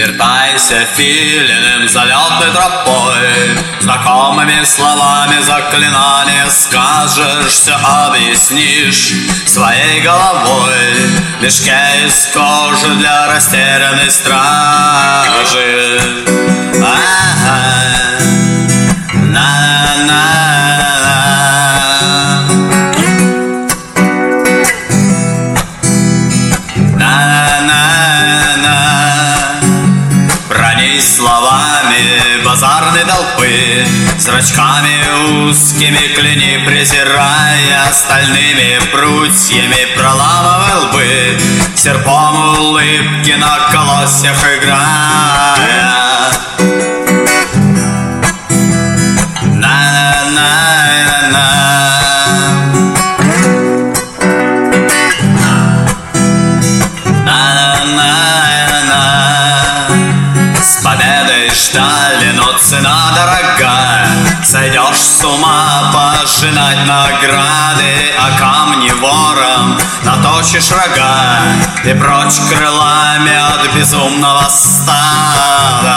Вертайся филиным залетной тропой, знакомыми словами заклинания скажешь, все объяснишь своей головой. В мешке из кожи для растерянной стражи. Словами базарной толпы, зрачками узкими кляни, презирая стальными прутьями, проламывай лбы, серпом улыбки на колосьях играя. Ждали, но цена дорогая, сойдешь с ума пожинать награды, а камни вором наточишь рога и прочь крылами от безумного стада.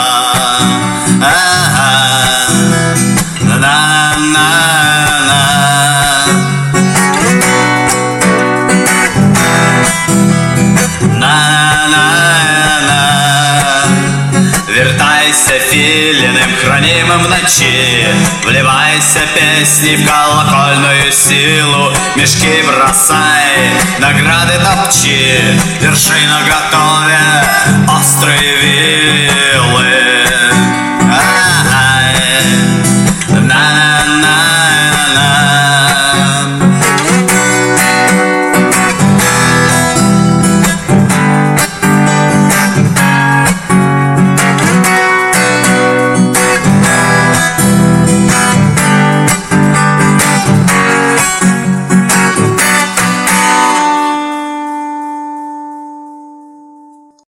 Вертайся филиным, хранимым в ночи, вливайся песней в колокольную силу, мешки бросай, награды топчи, вершина готовя острые вилы.